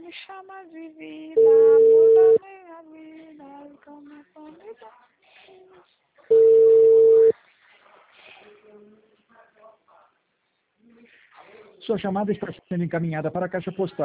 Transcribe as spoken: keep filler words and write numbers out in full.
me chama de vida, muda minha vida, começa a me dar. Sua chamada está sendo encaminhada para a caixa postal.